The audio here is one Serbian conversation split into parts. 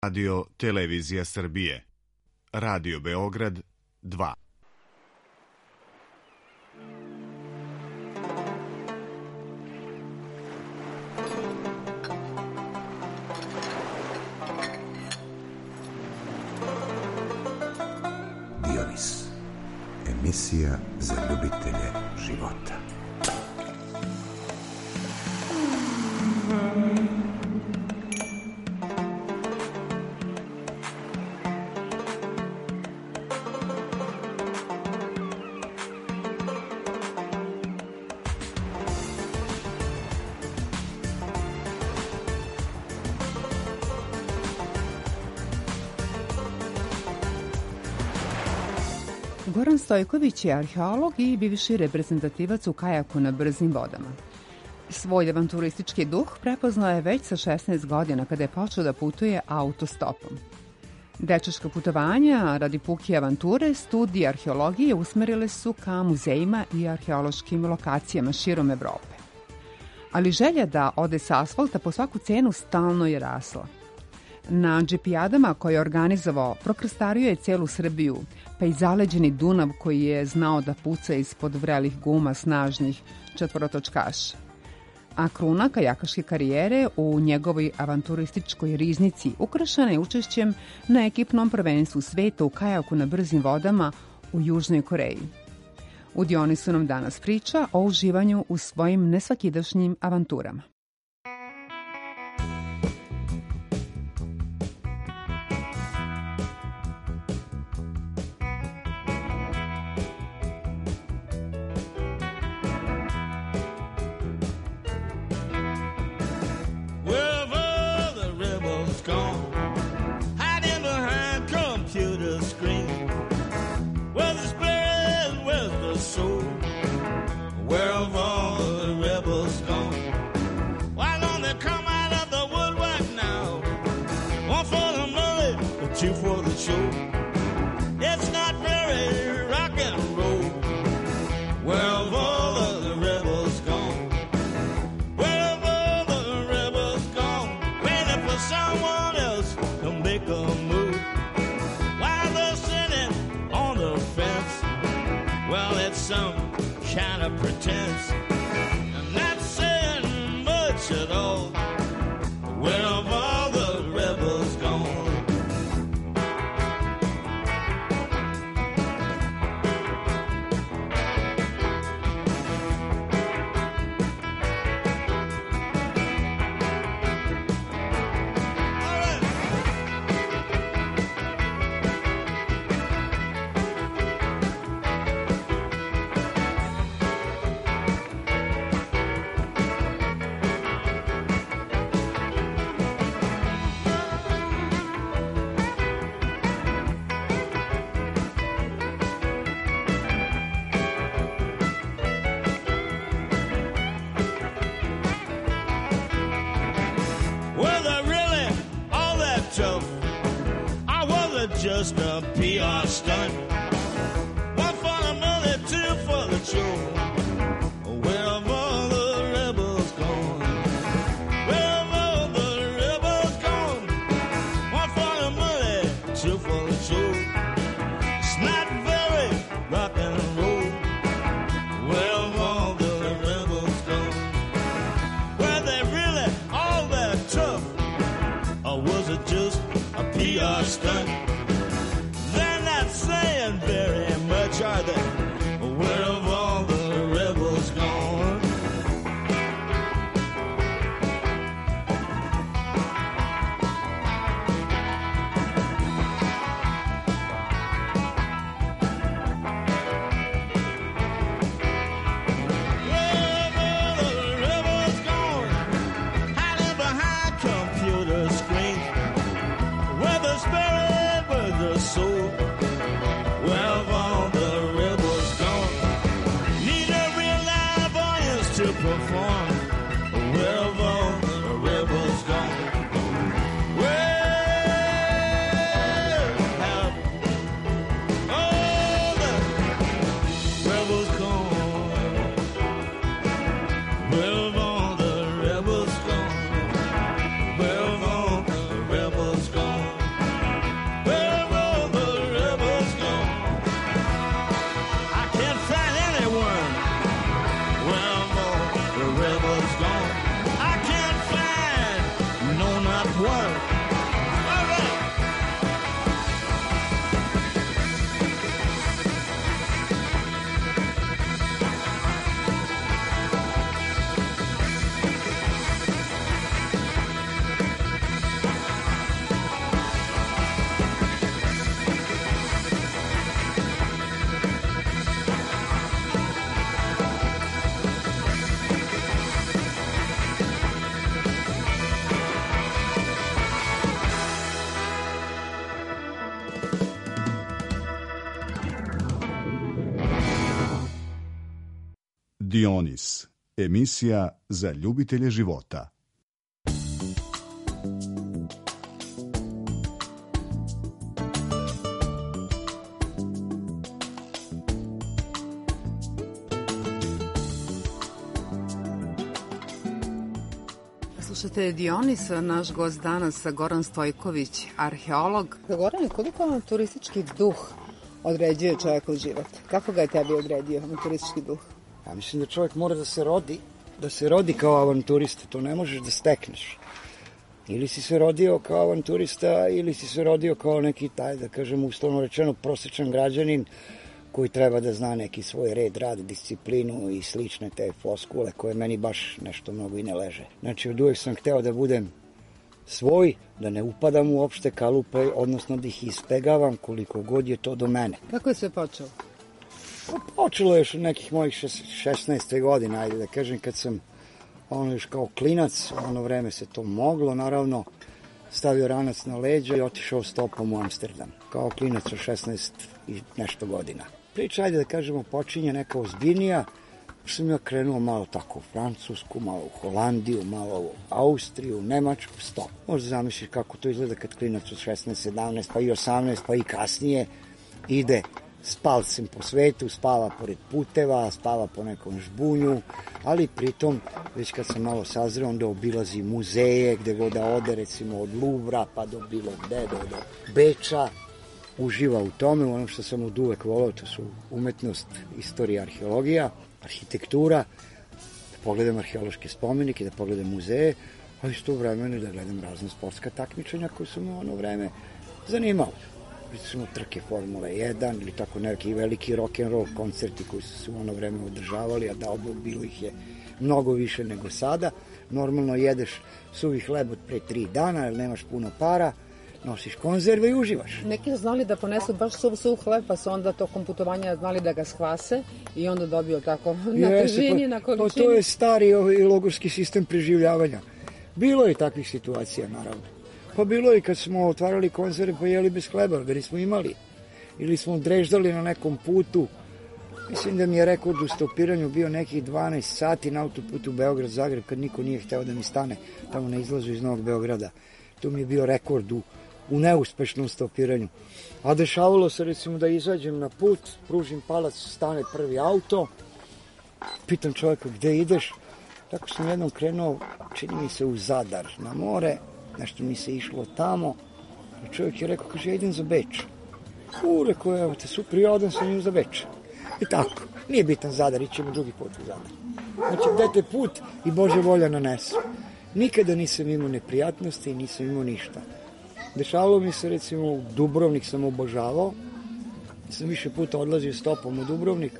Radio Televizija Srbije. Radio Beograd 2. Dionis. Emisija za ljubitelje života. Goran Stojković je arheolog i bivši reprezentativac u kajaku na brzim vodama. Svoj avanturistički duh prepoznao je već sa 16 godina kada je počeo da putuje autostopom. Dečačka putovanja radi puke avanture, studije arheologije usmerile su ka muzejima i arheološkim lokacijama širom Evrope. Ali želja da ode sa asfalta po svaku cenu stalno je rasla. Na džipijadama koje je organizovao prokrstario je celu Srbiju, pa i zaleđeni Dunav koji je znao da puca ispod vrelih guma snažnih četvorotočkaša. A kruna kajakaške karijere u njegovoj avanturističkoj riznici ukrašena je učešćem na ekipnom prvenstvu sveta u kajaku na brzim vodama u Južnoj Koreji. U Dionisu nam danas priča o uživanju u svojim nesvakidašnjim avanturama. You for the show. It's not very rock and roll. Where have all of the rebels gone? Where have all the rebels gone? Waiting for someone else to make a move. While they're sitting on the fence, well, it's some kind of pretense. I'm not saying much at all. Where have all the rebels gone? Just a PR stunt. One for the money, two for the show. Where have all the rebels gone? Where have all the rebels gone? One for the money, two for the show. It's not very rock and roll. Where have all the rebels gone? Were they really all that tough? Or was it just a PR stunt? Saying very much, are they? Where have all the rebels gone? Where have all the rebels gone? Hiding behind computer screens, where the spirit Dionis, emisija za ljubitelje života. Slušate Dionis, naš gost danas Goran Stojković, arheolog. Goran, koliko vam turistički duh određuje čovjekov život? Kako ga je tebi odredio turistički duh? Ja mislim da čovjek mora da se rodi kao avanturista, to ne možeš da stekneš. Ili si se rodio kao avanturista, ili si se rodio kao neki, da kažem, uslovno rečeno, prosječan građanin koji treba da zna neki svoj red, rad, disciplinu i slične te floskule koje meni baš nešto mnogo i ne leže. Znači, od uvek sam hteo da budem svoj, da ne upadam u opšte kalupe, odnosno da ih ispegavam koliko god je to do mene. Kako je sve počelo? Počelo je još od nekih mojih 16. godina, ajde da kažem, kad sam još kao klinac, ono vreme se to moglo, naravno, stavio ranac na leđa i otišao stopom u Amsterdam, kao klinac od 16 i nešto godina. Priča, ajde da kažemo, počinje neka ozbiljnija, sam ja krenuo malo tako u Francusku, malo u Holandiju, malo u Austriju, Nemačku, stop. Možda zamisliš kako to izgleda kad klinac od 16, 17, pa i 18, pa i kasnije ide s palcem po svetu, spava pored puteva, spava po nekom žbunju, ali pritom, već kad sam malo sazreo, onda obilazi muzeje, gde god da ode, recimo od Luvra, pa do bilo gde, do Beča, uživa u tome, u onom što sam od uvek volao, to su umetnost, istorija, arheologija, arhitektura, da pogledam arheološke spomenike, da pogledam muzeje, ali što vremenu da gledam razne sportska takmičenja koje su me ono vreme zanimalo. Recimo trke Formule 1 ili tako neki veliki rock'n'roll koncerti koji su se u ono vreme održavali, a da bilo ih je mnogo više nego sada. Normalno jedeš suvi hleb od pre 3 dana, jer nemaš puno para, nosiš konzerve i uživaš. Neki su znali da ponesu baš suv hleb, pa su onda tokom putovanja znali da ga shvase i onda dobio tako na težini, na količini. Pa to je stari i logorski sistem preživljavanja. Bilo je takvih situacija, naravno. Pa bilo je i kad smo otvarali konzerve pa jeli bez hleba, ga nismo imali. Ili smo dreždali na nekom putu. Mislim da mi je rekord u stopiranju bio nekih 12 sati na autoputu Beograd-Zagreb kad niko nije hteo da mi stane tamo na izlazu iz Novog Beograda. To mi je bio rekord u neuspešnom stopiranju. A dešavalo se recimo da izađem na put, pružim palac, stane prvi auto, pitam čovjeka gde ideš. Tako sam jednom krenuo, čini mi se u Zadar na more, nešto mi se išlo tamo. I čovjek je rekao, kaže, ja idem za Beč. Rekao, evo te, super, ja odem sa njim za Beč. I tako, nije bitan Zadar, ićemo drugi put u Zadar. Znači, gde te put i Bože volja nanesu. Nikada nisam imao neprijatnosti, nisam imao ništa. Dešavalo mi se, recimo, u Dubrovnik sam obožavao. Sam više puta odlazio stopom u Dubrovnik.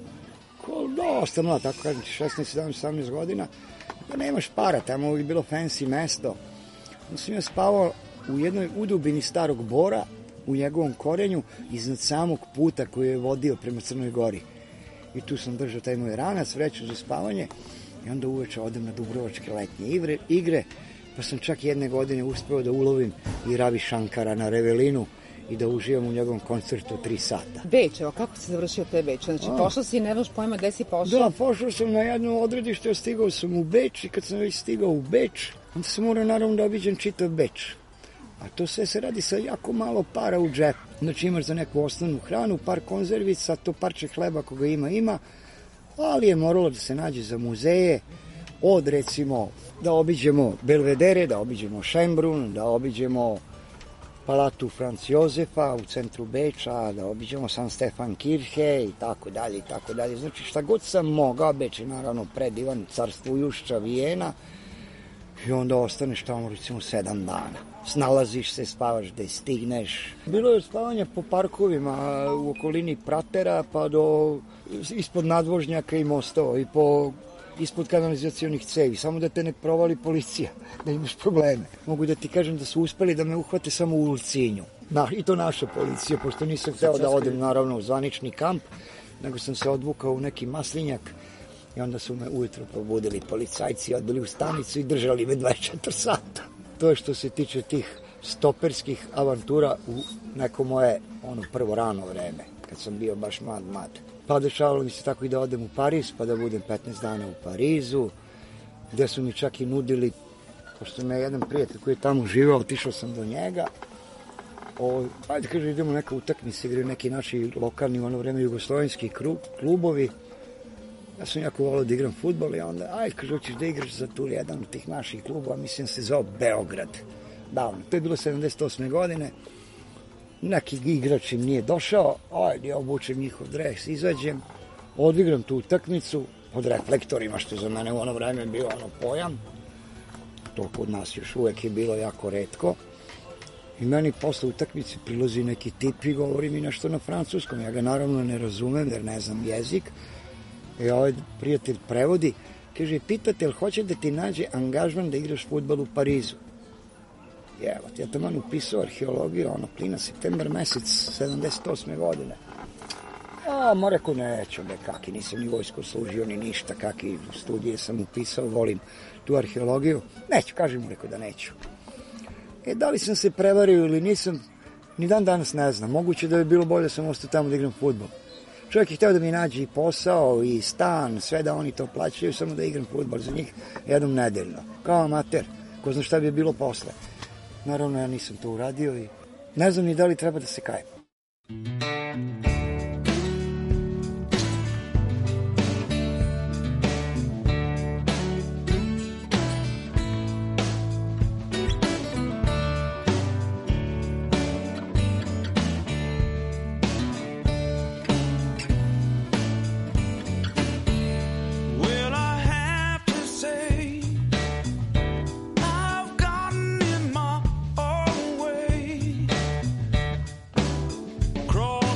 Dosta mlad, tako kažem, 16, 17, 18 godina. Da nemaš para, tamo je bilo fancy mesto. Onda sam ja spavao u jednoj udubini starog bora, u njegovom korenju, iznad samog puta koji je vodio prema Crnoj Gori. I tu sam držao taj moj ranac, vreću za spavanje. I onda uveče odem na dubrovačke letnje igre, pa sam čak jedne godine uspeo da ulovim i Ravi Shankara na Revelinu i da uživam u njegovom koncertu 3 sata. Beč, evo, kako si završio te Beč? Znači, pošao si i nemaš pojma gde si pošao? Da, pošao sam na jedno odredište, stigao sam u Beč i kad sam već stigao u Beč, onda sam morao naravno da obiđem čitav Beč. A to sve se radi sa jako malo para u džepu. Znači imaš za neku osnovnu hranu, par konzervica, to parče hleba koga ima, ali je moralo da se nađe za muzeje, od recimo da obiđemo Belvedere, da obiđemo Schönbrunn, da obiđemo Palatu Franz Josefa u centru Beča, da obiđemo San Stefan Kirche i tako dalje i tako dalje. Znači šta god sam mogao, Beč je naravno predivan, carstvujušća Vijena, i onda ostaneš tamo recimo 7 dana. Snalaziš se, spavaš gde stigneš. Bilo je spavanja po parkovima u okolini Pratera pa do ispod nadvožnjaka i mostova i ispod kanalizacionih cevi, samo da te ne provali policija, da imaš probleme. Mogu da ti kažem da su uspeli da me uhvate samo u Ulcinju. I to naša policija, pošto nisam hteo da odem naravno u zvanični kamp, nego sam se odvukao u neki maslinjak i onda su me ujutro probudili policajci, odbili u stanicu i držali me 24 sata. To je što se tiče tih stoperskih avantura u neko moje prvo rano vreme, kad sam bio baš mlad. Pa dešavalo mi se tako i da odem u Pariz, pa da budem 15 dana u Parizu, gde su mi čak i nudili, pošto me jedan prijatelj koji je tamo živeo, otišao sam do njega, ajde kaže idemo neka utakmica, igraju neki naši lokalni u ono vreme jugoslovenski klubovi. Ja sam jako volao da igram fudbal i onda, ajde kaže hoćeš da igraš za tu jedan od tih naših klubova, mislim se zove Beograd. Davno, to je bilo 78. godine, neki igrač im nije došao, ajde ja obučem njihov dres, izađem, odigram tu utakmicu pod reflektorima, što za mene u ono vreme bio pojam, to kod nas još uvek je bilo jako retko. I meni posle utakmice prilazi neki tip i govori mi nešto na francuskom. Ja ga naravno ne razumem jer ne znam jezik. I ovaj prijatelj prevodi. Kaže, pitate li hoće da ti nađe angažman da igraš fudbal u Parizu? Evo, ja tamo upisao arheologiju, plina septembar mesec 78. godine. Ma rekao, neću, kaki, nisam ni vojsko služio, ni ništa, kaki studije sam upisao, volim tu arheologiju. Neću, kažem mu, rekao da neću. Da li sam se prevario ili nisam, ni dan danas ne znam. Moguće da bi bilo bolje da sam ostao tamo da igram fudbal. Čovjek je hteo da mi nađe i posao, i stan, sve da oni to plaćaju, samo da igram fudbal za njih jednom nedeljno. Kao amater, ko zna šta bi bilo posle. Naravno, ja nisam to uradio i ne znam ni da li treba da se kajem. Cross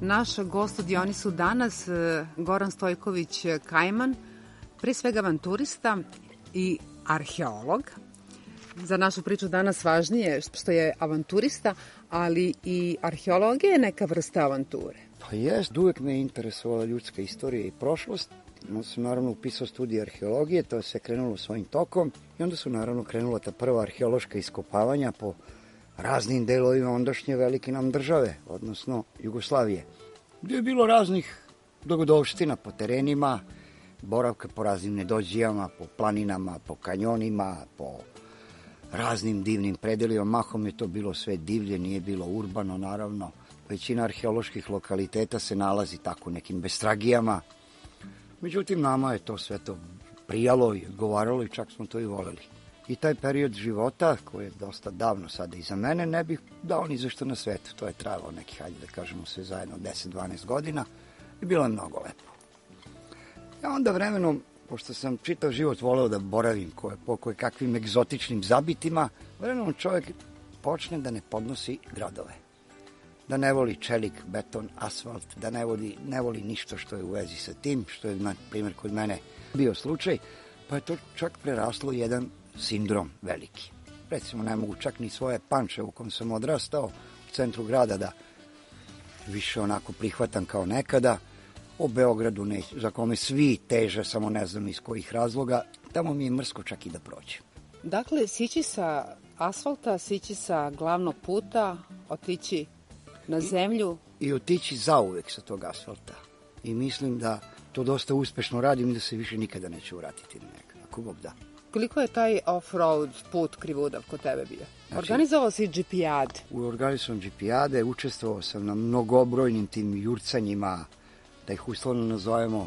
Naš gost u Dionisu danas, Goran Stojković Kajman, pre svega avanturista i arheolog. Za našu priču danas važnije što je avanturista, ali i arheologija je neka vrsta avanture. Pa jest, uvek me interesovala ljudska istorija i prošlost. Onda sam naravno upisao studije arheologije, to se krenulo svojim tokom i onda su naravno krenula ta prva arheološka iskopavanja po raznim delovima ondašnje velike nam države, odnosno Jugoslavije, gdje je bilo raznih dogodovština po terenima, boravka po raznim nedođijama, po planinama, po kanjonima, po raznim divnim predelima. Mahom je to bilo sve divlje, nije bilo urbano naravno. Većina arheoloških lokaliteta se nalazi tako u nekim bestragijama. Međutim, nama je to sve to prijalo i odgovaralo i čak smo to i voleli. I taj period života, koji je dosta davno sada iza mene, ne bih dao ni zašto na svetu. To je trajalo nekih, hajde da kažemo sve zajedno, 10-12 godina i bilo je mnogo lepo. I onda vremenom, pošto sam čitav život voleo da boravim po kakvim egzotičnim zabitima, vremenom čovjek počne da ne podnosi gradove. Da ne voli čelik, beton, asfalt, da ne voli ništa što je u vezi sa tim, što je, na primjer, kod mene bio slučaj, pa je to čak preraslo jedan sindrom veliki. Recimo, ne mogu čak ni svoje Pančevo u kom sam odrastao, u centru grada, da više onako prihvatam kao nekada. O Beogradu, za kome svi teže, samo ne znam iz kojih razloga, tamo mi je mrsko čak i da prođe. Dakle, sići sa asfalta, sići sa glavnog puta, otići na zemlju. I otići zauvek sa tog asfalta. I mislim da to dosta uspešno radim i da se više nikada neću vratiti na njega, ako Bog da. Koliko je taj off-road put krivudav kod tebe bio? Znači, organizovao si džipijade? Organizovao džipijade, učestvovao sam na mnogobrojnim tim jurcanjima, da ih uslovno nazovemo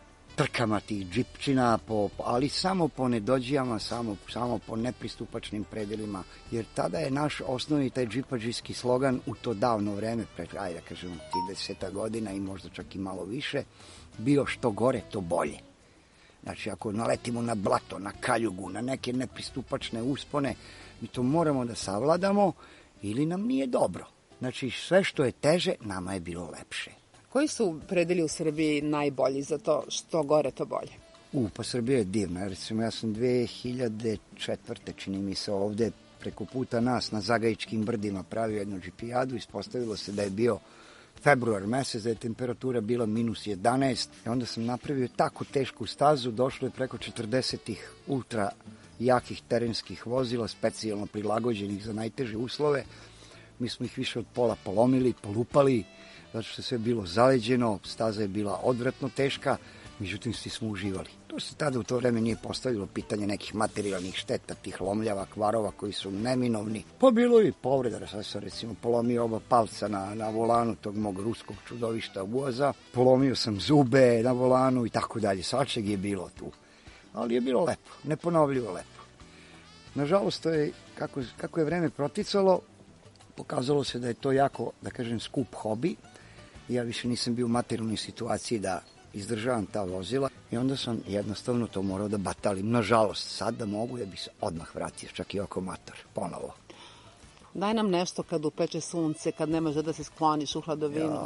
trkama tih džipčina, ali samo po nedođijama, samo po nepristupačnim predelima, jer tada je naš osnovni taj džipadžijski slogan u to davno vreme, ajde da kažemo 30 godina i možda čak i malo više, bio što gore, to bolje. Znači, ako naletimo na blato, na kaljugu, na neke nepristupačne uspone, mi to moramo da savladamo ili nam nije dobro. Znači, sve što je teže, nama je bilo lepše. Koji su predeli u Srbiji najbolji za to što gore, to bolje? Pa Srbija je divna. Recimo, ja sam 2004. čini mi se ovde preko puta nas na Zagajičkim brdima pravio jednu džipijadu. Ispostavilo se da je bio februar mesec, da je temperatura bila -11. I onda sam napravio tako tešku stazu, došlo je preko 40 ultra jakih terenskih vozila, specijalno prilagođenih za najteže uslove. Mi smo ih više od pola polomili, polupali, zato što je sve bilo zaleđeno, staza je bila odvratno teška, međutim svi smo uživali. To se tada u to vreme nije postavilo pitanje nekih materijalnih šteta, tih lomljava, kvarova koji su neminovni. Pa bilo i povreda, sad sam recimo polomio oba palca na volanu tog mog ruskog čudovišta voza, polomio sam zube na volanu i tako dalje, svačeg je bilo tu. Ali je bilo lepo, neponovljivo lepo. Nažalost, to je, kako je vreme proticalo, pokazalo se da je to jako, da kažem, skup hobi. Ja više nisam bio u materijalnoj situaciji da izdržavam ta vozila i onda sam jednostavno to morao da batalim. Nažalost, sad da mogu, ja bih se odmah vratio, čak i oko motor, ponovo. Daj nam nešto kad upeče sunce, kad ne može da se skloniš u hladovinu.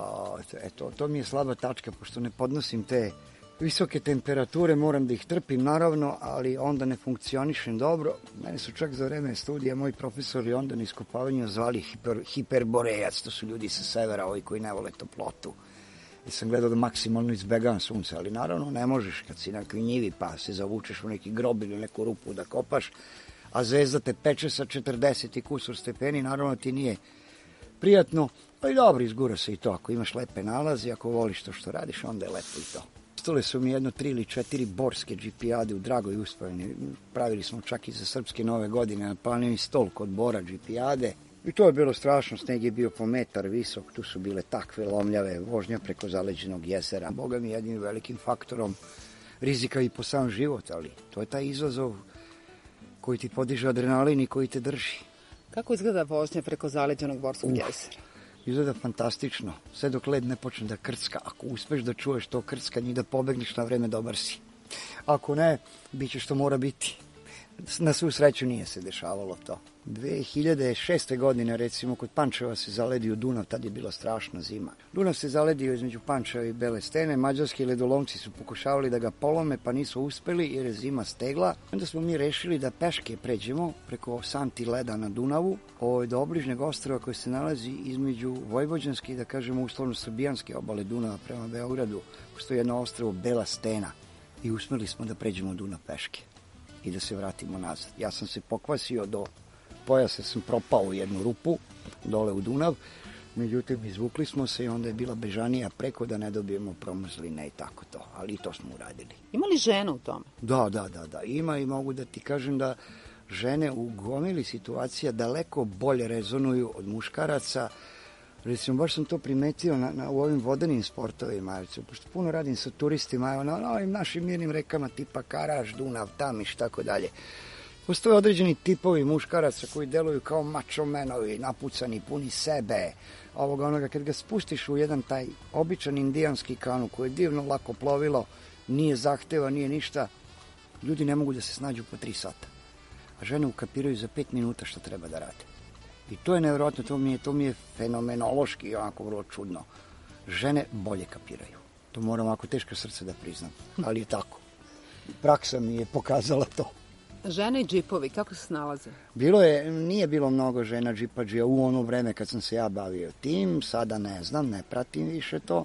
To mi je slaba tačka, pošto ne podnosim te visoke temperature, moram da ih trpim naravno, ali onda ne funkcionišem dobro. Mene su čak za vreme studija moji profesori onda na iskopavanju zvali hiperborejac, to su ljudi sa severa, ovi koji ne vole toplotu. Ja sam gledao da maksimalno izbegavam sunce, ali naravno ne možeš kad si na kvinjivi pa se zavučeš u neki grob ili neku rupu da kopaš, a zvezda te peče sa 40 i kusur stepeni, naravno ti nije prijatno, pa i dobro, izgura se i to. Ako imaš lepe nalaze, ako voliš to što radiš, onda je lepo i to. Ostale su mi 1, 3 ili 4 borske džipijade u Dragoj uspavini. Pravili smo čak i za srpske nove godine na planini stol kod Bora džipijade. I to je bilo strašno, sneg je bio po metar visok, tu su bile takve lomljave, vožnja preko zaleđenog jezera. Boga mi jednim velikim faktorom rizika i po sam život, ali to je taj izazov koji ti podiže adrenalin i koji te drži. Kako izgleda vožnja preko zaleđenog Borskog jezera? Izgleda fantastično, sve dok led ne počne da krcka. Ako uspeš da čuješ to krckanje i da pobegneš na vreme, dobar si. Ako ne, bit će što mora biti. Na svu sreću nije se dešavalo to. 2006. godine, recimo, kod Pančeva se zaledio Dunav, tad je bila strašna zima. Dunav se zaledio između Pančeva i Bele Stene, mađarski ledolomci su pokušavali da ga polome, pa nisu uspeli jer je zima stegla. Onda smo mi rešili da peške pređemo preko santi leda na Dunavu, do obližnjeg ostrava koji se nalazi između vojvođanske i, da kažemo, uslovno srbijanske obale Dunava prema Beogradu. Postoji jedno ostrvo Bela Stena i uspeli smo da pređemo Dunav peške i da se vratimo nazad. Ja sam se pokvasio do pojasa, sam propao u jednu rupu dole u Dunav, međutim izvukli smo se i onda je bila bežanija preko da ne dobijemo promrzline i tako to, ali i to smo uradili. Ima li žena u tome? Da, ima i mogu da ti kažem da žene u gomili situacija daleko bolje rezonuju od muškaraca. Recimo, baš sam to primetio u ovim vodenim sportovima, pošto puno radim sa turistima, na ovim našim mirnim rekama tipa Karaž, Dunav, Tamiš, tako dalje. Postoje određeni tipovi muškaraca koji deluju kao mačomenovi, napucani, puni sebe, ovoga onoga. Kad ga spustiš u jedan taj običan indijanski kanu koji je divno lako plovilo, nije zahteva, nije ništa, ljudi ne mogu da se snađu po 3 sata. A žene ukapiraju za 5 minuta šta treba da rade. I to je nevjerojatno, to mi je fenomenološki onako vrlo čudno. Žene bolje kapiraju. To moram ovako teško srce da priznam, ali je tako. Praksa mi je pokazala to. Žene i džipovi, kako se snalaze? Nije bilo mnogo žena džipadžija u ono vreme kad sam se ja bavio tim, sada ne znam, ne pratim više to.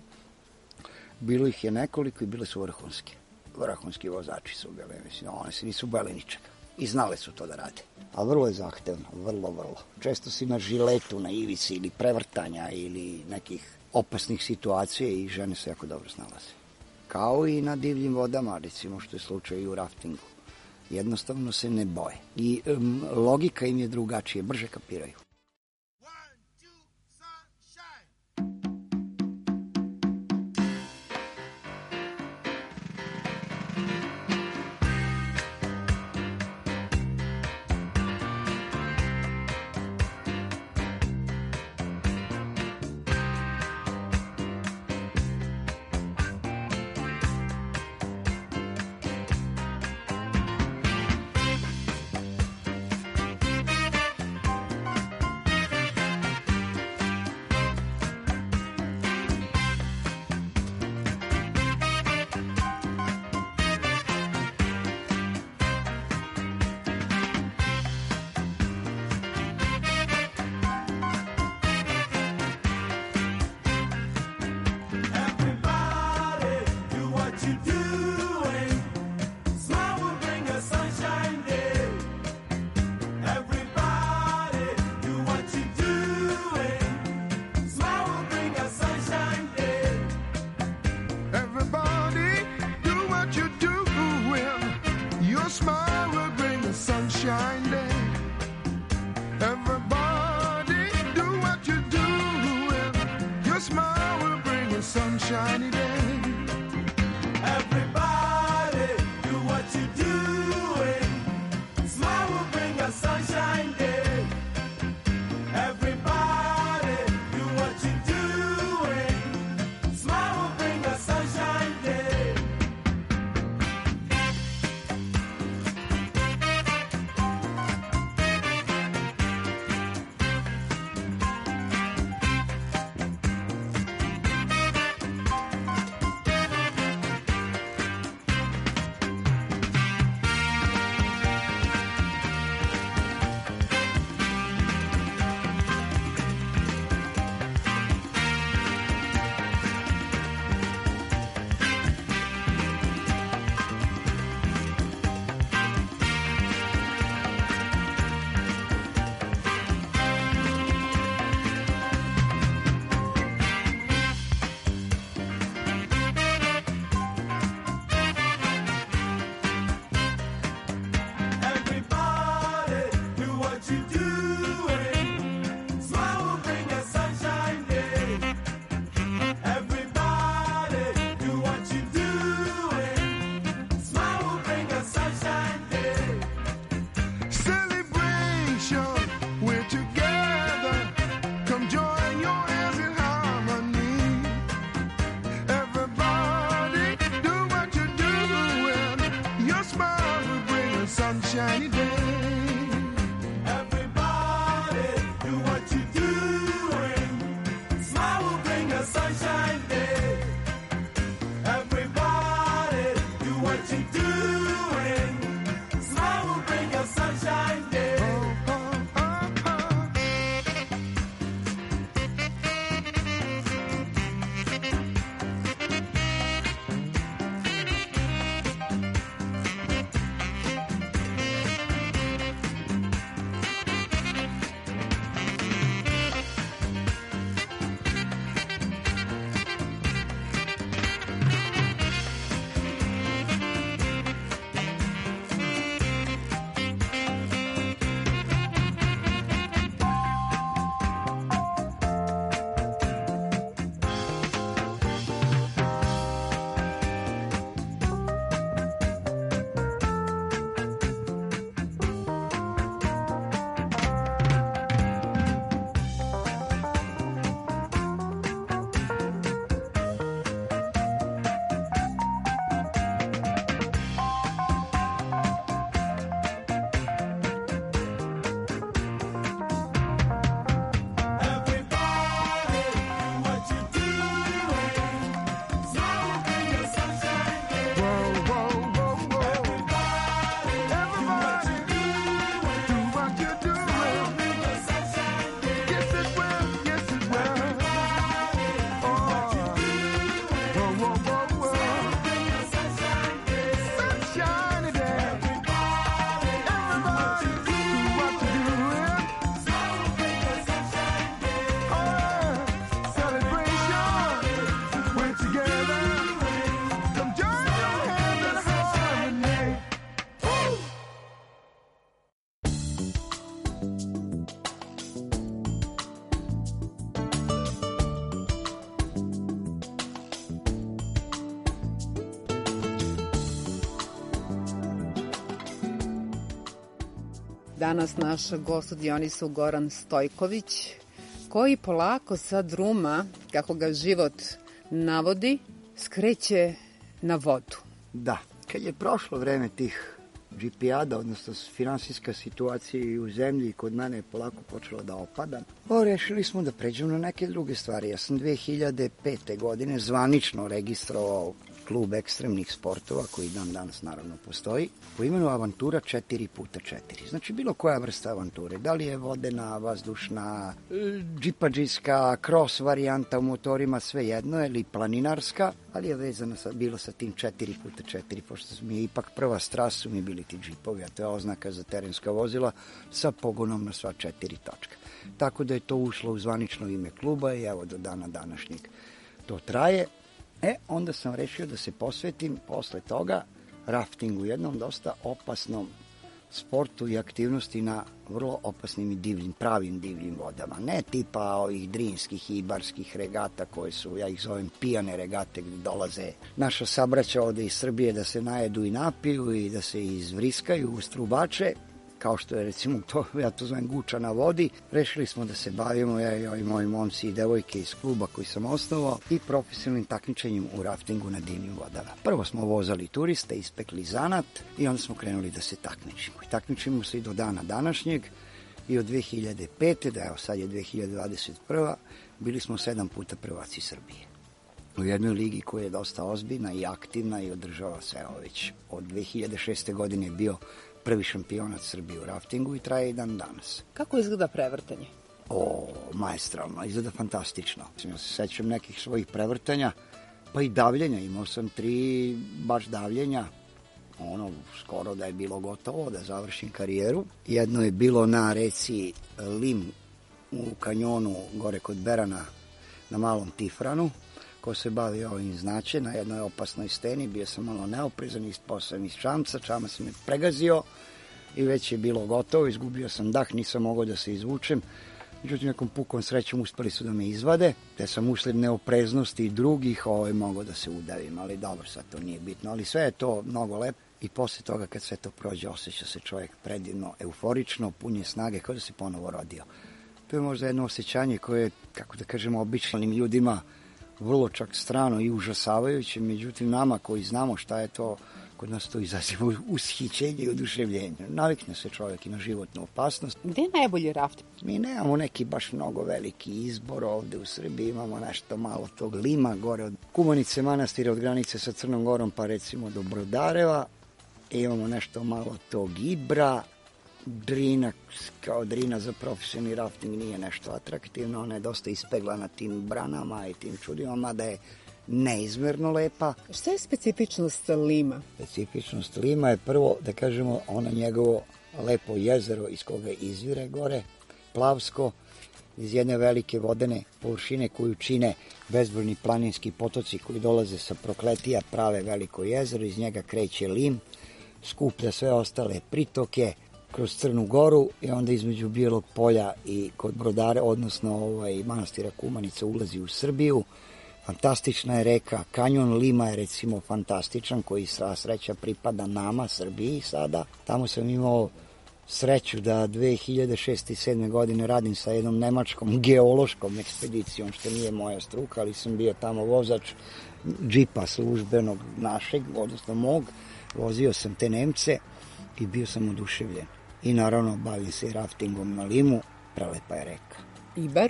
Bilo ih je nekoliko i bile su vrhunske. Vrhunski vozači su bile, mislim, one se nisu bojale ničega. I znale su to da rade. A vrlo je zahtevno, vrlo. Često si na žiletu, na ivici ili prevrtanja ili nekih opasnih situacija i žene se jako dobro snalaze. Kao i na divljim vodama, recimo što je slučaj i u raftingu. Jednostavno se ne boje. I logika im je drugačije, brže kapiraju. Danas naš gost u Dionisu Goran Stojković, koji polako sa druma, kako ga život navodi, skreće na vodu. Da, kad je prošlo vreme tih džipijada, odnosno finansijska situacija i u zemlji kod mene je polako počela da opada, rešili smo da pređemo na neke druge stvari. Ja sam 2005. godine zvanično registrovao klub ekstremnih sportova, koji dan danas naravno postoji, po imenu Avantura 4x4. Znači bilo koja vrsta avanture, da li je vodena, vazdušna, džipadžijska, cross varijanta u motorima, sve jedno, ili planinarska, ali je vezana bilo sa tim 4x4, pošto mi je ipak prva strast su mi bili ti džipovi, a to je oznaka za terenska vozila sa pogonom na sva 4 točka. Tako da je to ušlo u zvanično ime kluba i evo do dana današnjeg to traje. Onda sam rešio da se posvetim posle toga raftingu, jednom dosta opasnom sportu i aktivnosti na vrlo opasnim i divljim, pravim divljim vodama. Ne tipa ovih drinskih i ibarskih regata koje su, ja ih zovem pijane regate, gde dolaze naša sabraća ovde iz Srbije da se najedu i napiju i da se izvriskaju uz trubače, kao što je recimo to, ja to zovem guča na vodi. Rešili smo da se bavimo, ja i moji momci i devojke iz kluba koji sam osnovao, i profesionalnim takmičenjem u raftingu na divnim vodama. Prvo smo vozali turiste, ispekli zanat i onda smo krenuli da se takmičimo. I takmičimo se i do dana današnjeg i od 2005. da evo sad je 2021. bili smo 7 puta prvaci Srbije. U jednoj ligi koja je dosta ozbiljna i aktivna i održava se već od 2006. godine je bio prvi šampionat Srbije u raftingu i traje i dan danas. Kako izgleda prevrtanje? Maestralno, izgleda fantastično. Ja se sećam nekih svojih prevrtanja, pa i davljenja. Imao sam 3 baš davljenja, skoro da je bilo gotovo da završim karijeru. Jedno je bilo na reci Lim u kanjonu gore kod Berana na Malom Tifranu. Ko se bavi ovim znače, na jednoj opasnoj steni, bio sam malo neoprezan, ispao sam iz čamca, čamac sam me pregazio i već je bilo gotovo, izgubio sam dah, nisam mogao da se izvučem. Međutim, nekom pukom srećom uspeli su da me izvade, te sam usled neopreznosti i drugih mogao da se udavim, ali dobro, sad to nije bitno, ali sve je to mnogo lepo. I posle toga kad sve to prođe, osjeća se čovjek predivno, euforično, punje snage, kao da se ponovo rodio. To je možda jedno osjećanje koje, kako da kažemo, običnim ljudima vrlo čak strano i užasavajuće, međutim nama koji znamo šta je to, kod nas to izaziva ushićenje i oduševljenje. Navikne se čovjek i na životnu opasnost. Gde je najbolji rafting? Mi nemamo neki baš mnogo veliki izbor ovde u Srbiji, imamo nešto malo tog Lima, gore od Kumanice manastira, od granice sa Crnom Gorom, pa recimo do Brodareva. Imamo nešto malo tog Ibra, Drina, kao Drina za profesionalni rafting nije nešto atraktivno, ona je dosta ispeglana tim branama i tim čudima, mada je neizmerno lepa. Šta je specifičnost Lima? Specifičnost Lima je prvo, da kažemo, ono njegovo lepo jezero iz koga izvire gore, plavsko, iz jedne velike vodene površine koju čine bezbrojni planinski potoci koji dolaze sa Prokletija, prave veliko jezero, iz njega kreće Lim, skuplja sve ostale pritoke kroz Crnu Goru i onda između Bijelog polja i kod Brodare, odnosno manastira Kumanica, ulazi u Srbiju. Fantastična je reka, kanjon Lima je recimo fantastičan, koji sva sreća pripada nama, Srbiji sada. Tamo sam imao sreću da 2006. i 2007. godine radim sa jednom nemačkom geološkom ekspedicijom, što nije moja struka, ali sam bio tamo vozač džipa službenog našeg, odnosno mog. Vozio sam te Nemce i bio sam oduševljen. I naravno bavim se raftingom na Limu, prelepa je reka. Ibar?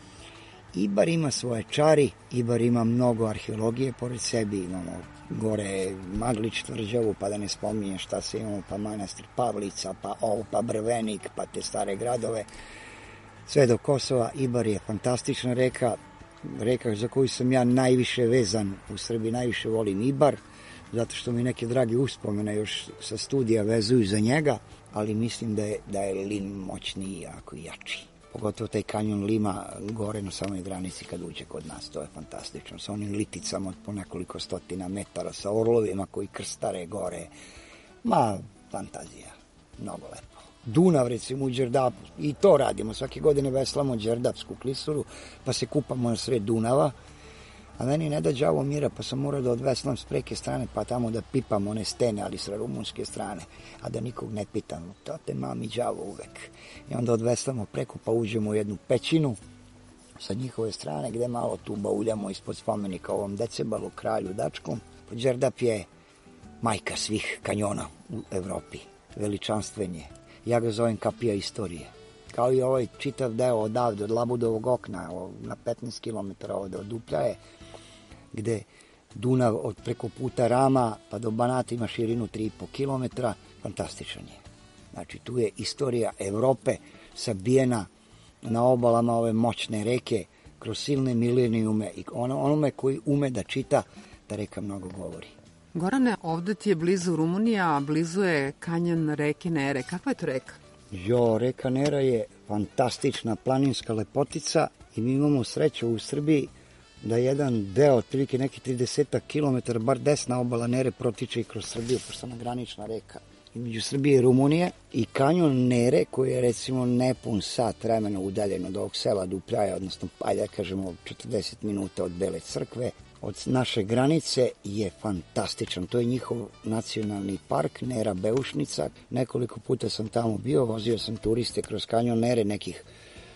Ibar ima svoje čari, Ibar ima mnogo arheologije pored sebi, imamo gore Maglić tvrđavu, pa da ne spominjem šta se imamo, pa manastir Pavlica, pa Brvenik, pa te stare gradove, sve do Kosova. Ibar je fantastična reka, reka za koju sam ja najviše vezan u Srbiji, najviše volim Ibar, zato što mi neke drage uspomene još sa studija vezuju za njega, ali mislim da je Lim moćniji, jako jači. Pogotovo taj kanjon Lima gore na samoj granici kad uđe kod nas, to je fantastično. Sa onim liticama od po nekoliko stotina metara, sa orlovima koji krstare gore. Ma, fantazija, mnogo lepo. Dunav, recimo, u Đerdapu, i to radimo. Svake godine veslamo Đerdapsku klisuru, pa se kupamo na sred Dunava, a meni ne da đavo mira, pa sam morao da odveslam s preke strane, pa tamo da pipam one stene, ali s rumunske strane, a da nikog ne pitam, to te mami đavo uvek. I onda odveslamo preko, pa uđemo u jednu pećinu sa njihove strane, gde malo tu bauljamo ispod spomenika ovom Decebalu, kralju Dačkom. Đerdap je majka svih kanjona u Evropi, veličanstven je. Ja ga zovem kapija istorije. Kao i ovaj čitav deo odavde, od Labudovog okna, na 15 km ovde od Dupljaje, gde Dunav od preko puta Rama pa do Banata ima širinu 3,5 km, fantastičan je. Znači, tu je istorija Evrope sabijena na obalama ove moćne reke, kroz silne milenijume i onome koji ume da čita, ta reka mnogo govori. Gorane, ovde ti je blizu Rumunija, a blizu je kanjon reke Nere. Kakva je to reka? Reka Nera je fantastična planinska lepotica i mi imamo sreću u Srbiji da jedan deo, otprilike neki 30 km, bar desna obala Nere protiče i kroz Srbiju, pošto je granična reka između Srbije i Rumunije, i kanjon Nere, koji je recimo nepun sat vremena udaljen od ovog sela Dupljaja, odnosno, ajde da kažemo, 40 minuta od Bele crkve, od naše granice, je fantastičan. To je njihov nacionalni park, Nera Beušnica. Nekoliko puta sam tamo bio, vozio sam turiste kroz kanjon Nere, nekih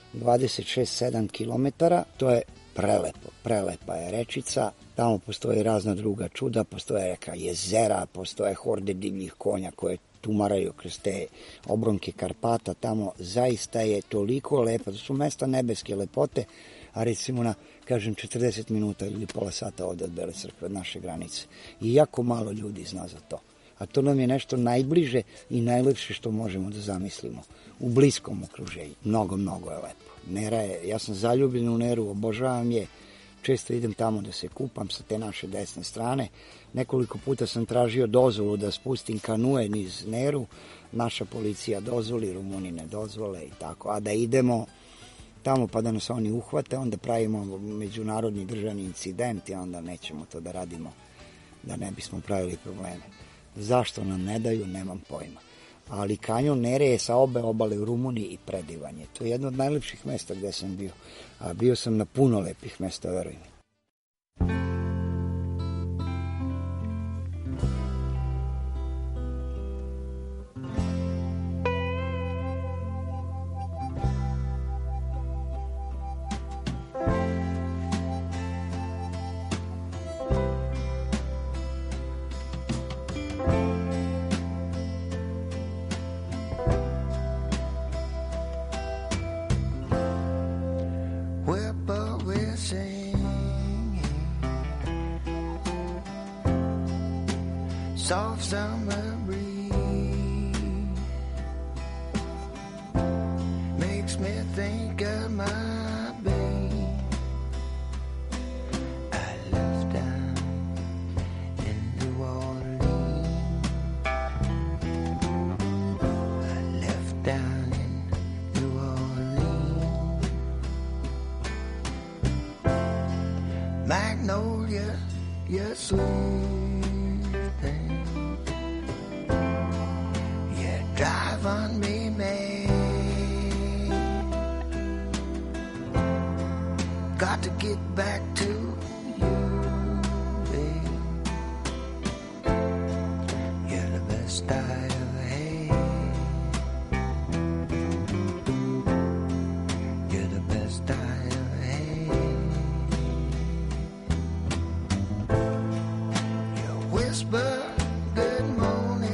26-7 km. To je prelepo, prelepa je rečica. Tamo postoje razna druga čuda, postoje reka jezera, postoje horde divljih konja koje tumaraju kroz te obronke Karpata. Tamo zaista je toliko lepo, to su mesta nebeske lepote, a recimo na, kažem, 40 minuta ili pola sata ovde od Bele crkve, od naše granice. I jako malo ljudi zna za to. A to nam je nešto najbliže i najlepše što možemo da zamislimo. U bliskom okruženju. Mnogo, mnogo je lepo. Nera je, ja sam zaljubljen u Neru, obožavam je. Često idem tamo da se kupam sa te naše desne strane. Nekoliko puta sam tražio dozvolu da spustim kanue niz Neru. Naša policija dozvoli, Rumuni ne dozvole i tako. A da idemo tamo pa da nas oni uhvate, onda pravimo međunarodni državni incident i onda nećemo to da radimo, da ne bismo pravili probleme. Zašto nam ne daju, nemam pojma. Ali kanjon Nere je sa obe obale u Rumuniji i predivan je. To je jedno od najlepših mesta gde sam bio. A bio sam na puno lepih mesta, veruj mi. Soft summer breeze makes me think of my babe. I left down in New Orleans. I left down in New Orleans. Magnolia, you're sweet. Drive on me, man. Got to get back to you, babe. You're the best I ever had. You're the best I ever had. You whisper good morning.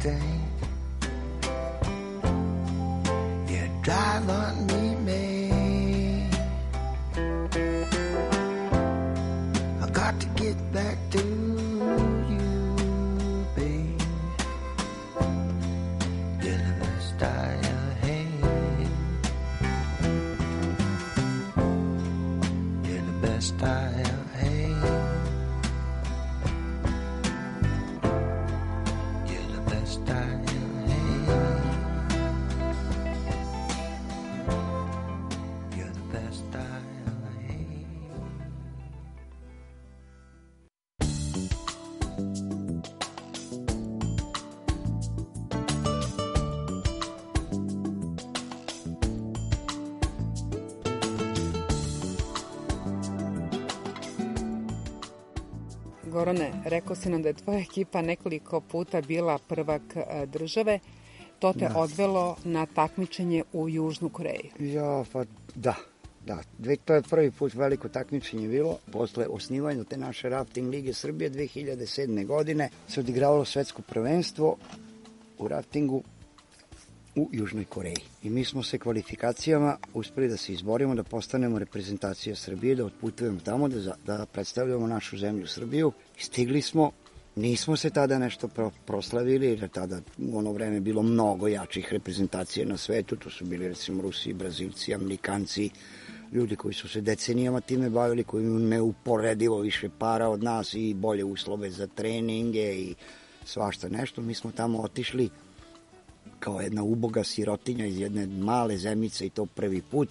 thing. You drive on me, man. I got to get back to you, babe. You're the best I ever had. You're the best I ever had. You're the best I ever had. You're the best I ever had. Gorane, rekao si nam da je tvoja ekipa nekoliko puta bila prvak države. To te odvelo na takmičenje u Južnu Koreju. Ja, pa da. To je prvi put veliko takmičenje bilo. Posle osnivanja te naše rafting lige Srbije 2007. godine se odigravalo svetsko prvenstvo u raftingu u Južnoj Koreji. I mi smo se kvalifikacijama uspeli da se izborimo, da postanemo reprezentacija Srbije, da otputujemo tamo, da predstavljamo našu zemlju Srbiju. I stigli smo, nismo se tada nešto proslavili, jer tada u ono vreme bilo mnogo jačih reprezentacija na svetu. To su bili recimo Rusi, Brazilci, Amerikanci, ljudi koji su se decenijama time bavili, koji imaju neuporedivo više para od nas i bolje uslove za treninge i svašta nešto. Mi smo tamo otišli kao jedna uboga sirotinja iz jedne male zemljice i to prvi put.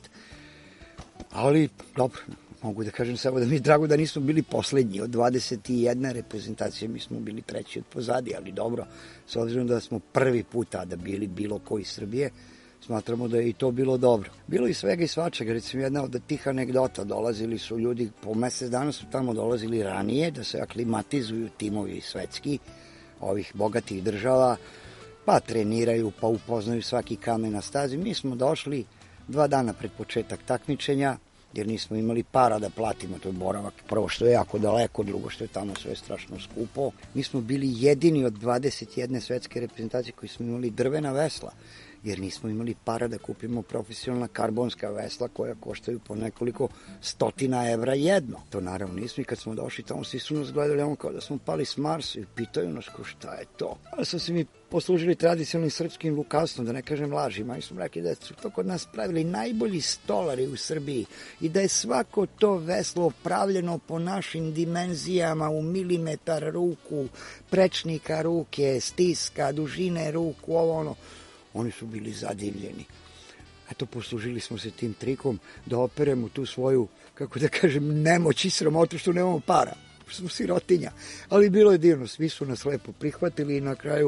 Ali, dobro, mogu da kažem samo da mi je drago da nismo bili poslednji. Od 21 reprezentacije mi smo bili treći od pozadi, ali dobro, s obzirom da smo prvi put tada bili bilo koji iz Srbije, smatramo da je i to bilo dobro. Bilo i svega i svačega, recimo jedna od tih anegdota, dolazili su ljudi, po mesec dana su tamo dolazili ranije, da se aklimatizuju timovi svetski, ovih bogatih država, pa treniraju, pa upoznaju svaki kamen na stazi. Mi smo došli 2 dana pred početak takmičenja, jer nismo imali para da platimo to boravak. Prvo što je jako daleko, drugo što je tamo sve strašno skupo. Mi smo bili jedini od 21 svetske reprezentacije koji smo imali drvena vesla, jer nismo imali para da kupimo profesionalna karbonska vesla koja koštaju po nekoliko stotina evra jedno. To naravno nismo i kad smo došli tamo, svi su nas gledali ono kao da smo pali s Marsa i pitaju nas ko šta je to. Ali smo se mi poslužili tradicionalnim srpskim lukavstvom, da ne kažem lažima, i smo rekli da su to kod nas pravili najbolji stolari u Srbiji i da je svako to veslo pravljeno po našim dimenzijama u milimetar ruku, prečnika ruke, stiska, dužine ruku, ovo ono. Oni su bili zadivljeni. Eto, poslužili smo se tim trikom da operemo tu svoju, kako da kažem, nemoć i sramotu što nemamo para. Smo sirotinja. Ali bilo je divno, svi su nas lepo prihvatili i na kraju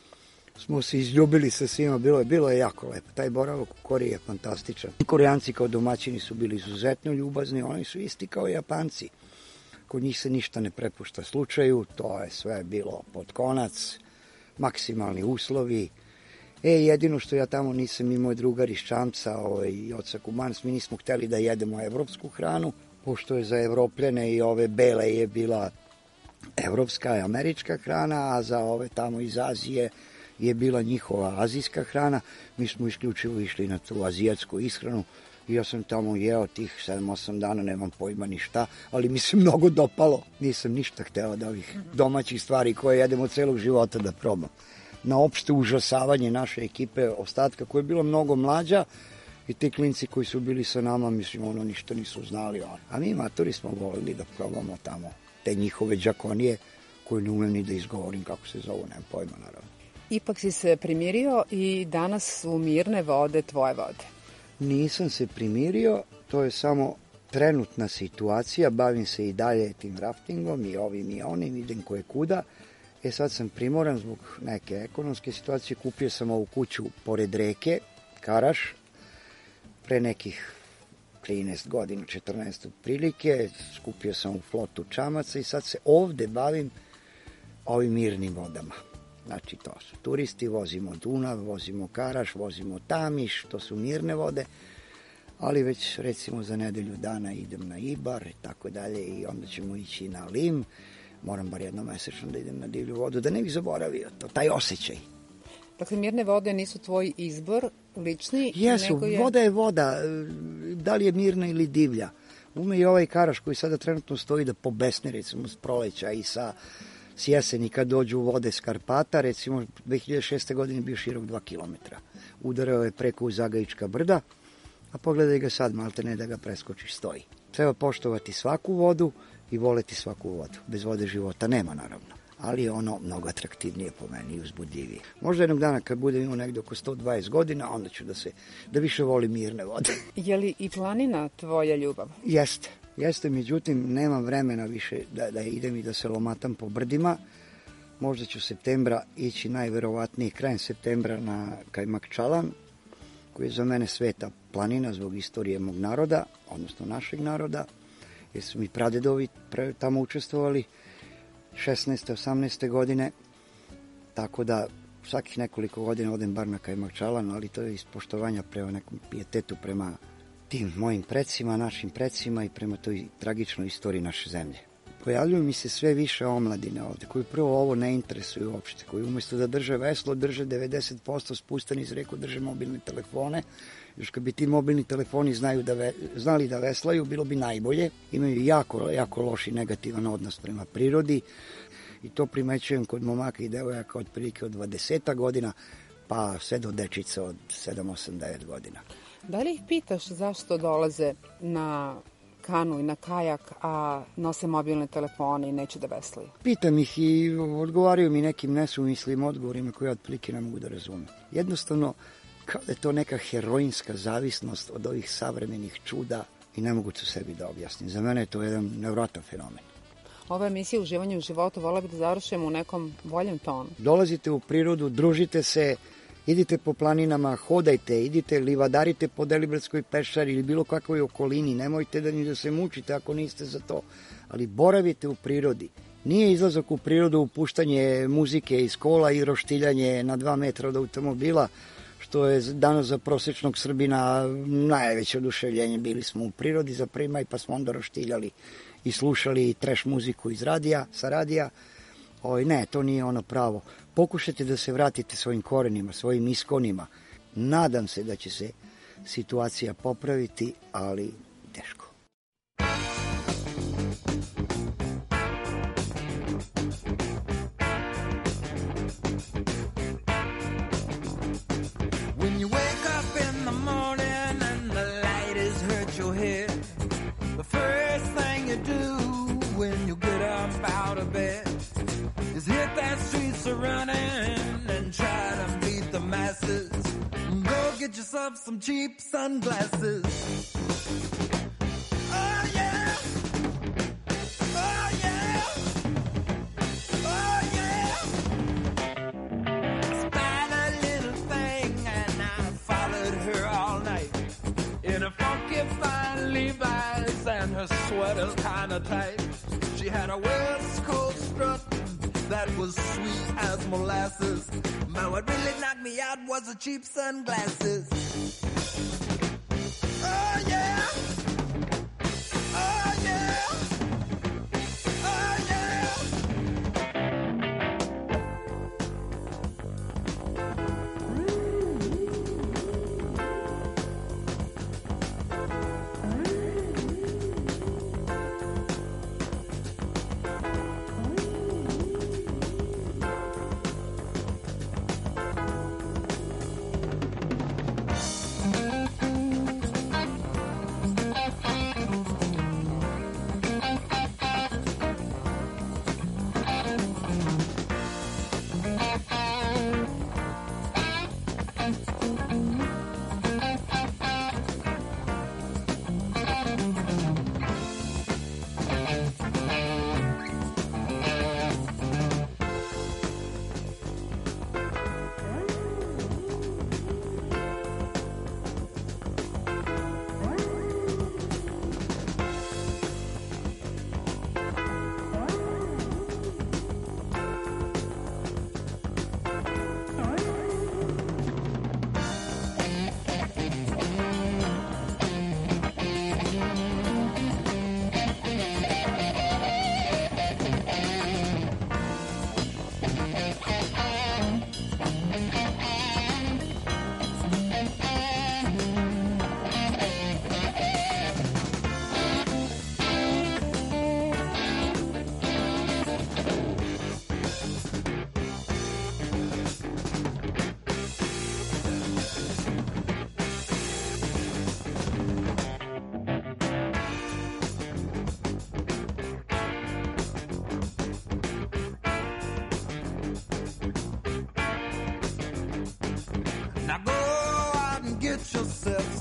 smo se izljubili sa svima. Bilo je jako lepo. Taj boravak u Koreji je fantastičan. Koreanci kao domaćini su bili izuzetno ljubazni, oni su isti kao Japanci. Kod njih se ništa ne prepušta slučaju, to je sve bilo pod konac, maksimalni uslovi. Jedino što ja tamo nisam i moj drugar iz Čamca i oca Kumans, mi nismo hteli da jedemo evropsku hranu, pošto je za Evropljane i ove bele je bila evropska i američka hrana, a za ove tamo iz Azije je bila njihova azijska hrana. Mi smo isključivo išli na tu azijatsku ishranu i ja sam tamo jeo tih 7-8 dana, nemam pojma ni šta, ali mi se mnogo dopalo. Nisam ništa hteo od ovih domaćih stvari koje jedemo celog života da probam. Na opšte užasavanje naše ekipe ostatka koja je bila mnogo mlađa i ti klinci koji su bili sa nama, mislim, ono ništa nisu znali. A mi matori smo volili da probamo tamo te njihove džakonije koje ne umem ni da izgovorim kako se zovu, nemam pojma naravno. Ipak si se primirio i danas su mirne vode tvoje vode. Nisam se primirio, to je samo trenutna situacija, bavim se i dalje tim raftingom i ovim i onim, idem koje kuda. Sad sam primoran zbog neke ekonomske situacije, kupio sam ovu kuću pored reke, Karaš, pre nekih 13 godina, 14 otprilike, skupio sam u flotu čamaca i sad se ovde bavim ovim mirnim vodama. Znači to su turisti, vozimo Dunav, vozimo Karaš, vozimo Tamiš, to su mirne vode, ali već recimo za nedelju dana idem na Ibar i tako dalje i onda ćemo ići na Lim. Moram bar jednomesečno da idem na divlju vodu, da ne bih zaboravio to, taj osjećaj. Dakle, mirne vode nisu tvoj izbor lični? Jesu, nego je... voda je voda, da li je mirna ili divlja. Ume i ovaj karaš koji sada trenutno stoji da pobesne, recimo, s proleća i s jeseni kad dođu vode s Karpata, recimo 2006. godine bio širok 2 kilometra. Udarao je preko Zagajička brda, a pogledaj ga sad, malte ne da ga preskočiš, stoji. Treba poštovati svaku vodu i voleti svaku vodu. Bez vode života nema, naravno. Ali je ono mnogo atraktivnije po meni i uzbudljivije. Možda jednog dana kad budem imao negde oko 120 godina, onda ću da više volim mirne vode. Je li i planina tvoja ljubav? Jeste, međutim, nemam vremena više da idem i da se lomatam po brdima. Možda ću septembra ići najverovatnije krajem septembra na Kajmakčalan, koji je za mene sveta planina zbog istorije mog naroda, odnosno našeg naroda, jer su mi pradedovi tamo učestvovali 16. 18. godine, tako da svakih nekoliko godina odem bar na Kajmakčalan, ali to je iz poštovanja prema nekom pijetetu prema tim mojim precima, našim precima i prema toj tragičnoj istoriji naše zemlje. Pojavljuju mi se sve više omladine ovde, koji prvo ovo ne interesuju uopšte, koji umesto da drže veslo, drže 90% spustani iz reku, drže mobilne telefone. Još kad bi ti mobilni telefoni znali da veslaju, bilo bi najbolje. Imaju jako loš i negativan odnos prema prirodi i to primećujem kod momaka i devojaka otprilike od 20 godina, pa sve do dečica od 7, 8, 9 godina. Da li ih pitaš zašto dolaze na kanu i na kajak, a nose mobilne telefone i neće da veslaju? Pitam ih i odgovaraju mi nekim nesumislim odgovorima koje otprilike ne mogu da razumem. Jednostavno, kao da je to neka heroinska zavisnost od ovih savremenih čuda i ne mogu to sebi da objasnim. Za mene je to jedan nevratan fenomen. Ova emisija Uživanje u životu, vola bi da završimo u nekom boljem tonu. Dolazite u prirodu, družite se, idite po planinama, hodajte, idite, livadarite po Deliblatskoj peščari ili bilo kakvoj okolini, nemojte da se mučite ako niste za to, ali boravite u prirodi. Nije izlazak u prirodu upuštanje muzike iz kola i roštiljanje na 2 metra od automobila, što je danas za prosječnog Srbina najveće oduševljenje. Bili smo u prirodi za primaj, pa smo onda roštiljali i slušali trash muziku iz radija, sa radija. Ne, to nije ono pravo. Pokušajte da se vratite svojim korenima, svojim iskonima. Nadam se da će se situacija popraviti, ali teško. When you wake up in the morning and the light has hurt your head, the first thing you do when you get up out of bed is hit that streets a running and try to beat the masses. Go get yourself some cheap sunglasses. Oh yeah, oh yeah, oh yeah. Spied a little thing and I followed her all night in a funky fine Levi's and her sweater's kinda tight. She had a West Coast strut that was sweet as molasses. Man, what really knocked me out was the cheap sunglasses. Oh yeah, oh yeah, oh yeah.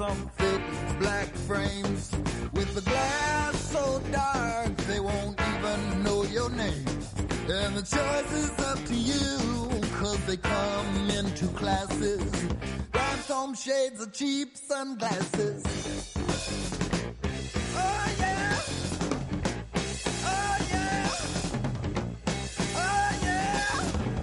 some thick black frames with the glass so dark they won't even know your name. And the choice is up to you, 'cause they come in two classes. Rhinestone shades or cheap sunglasses. Oh yeah! Oh yeah! Oh yeah!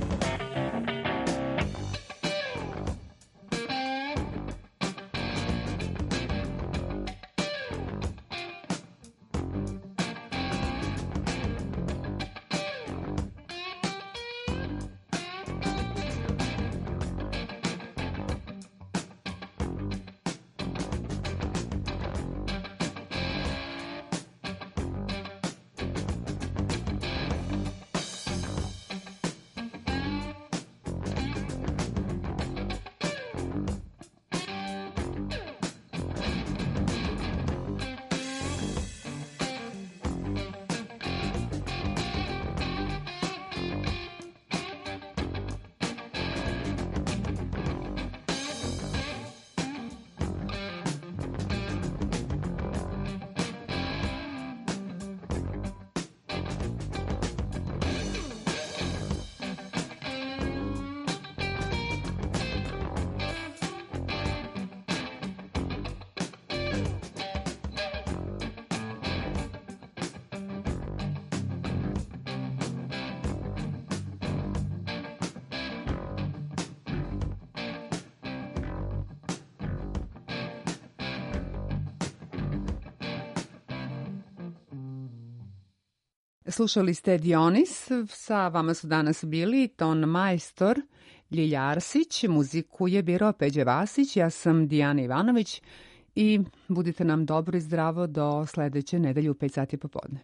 Slušali ste Dionis, sa vama su danas bili Ton Majstor, Ljilja Arsić, muziku je birao Peđe Vasić, ja sam Dijana Ivanović i budite nam dobro i zdravo do sledeće nedelje u 5 sati popodne.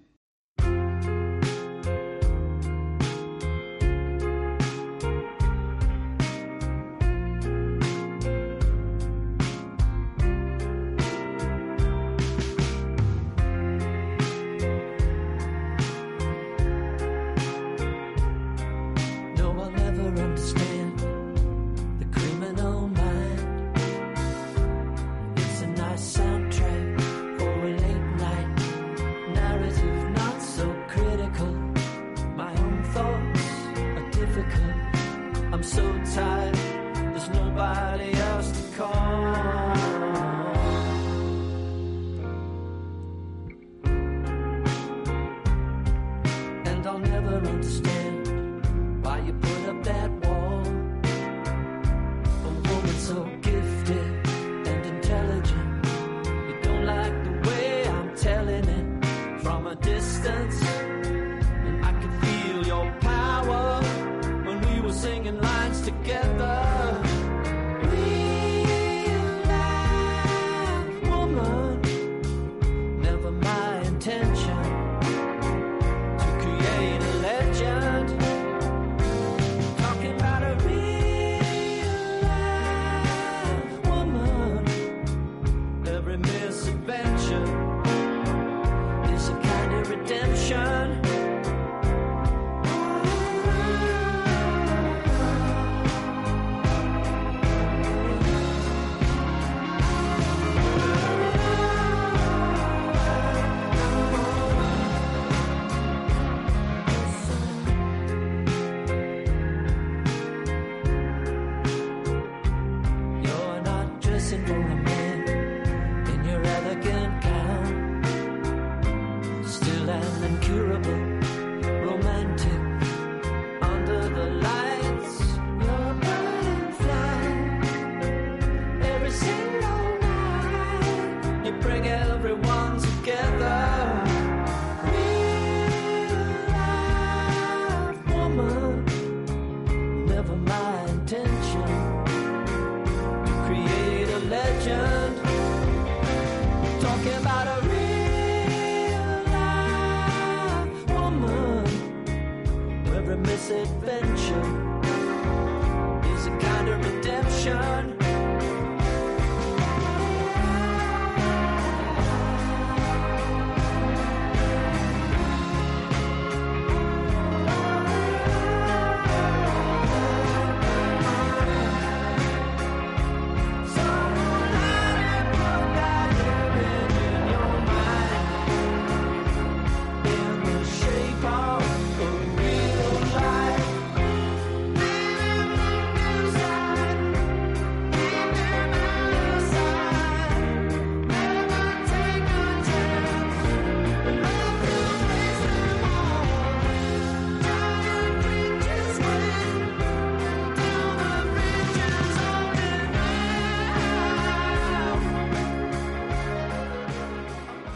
Misadventure is a kind of redemption.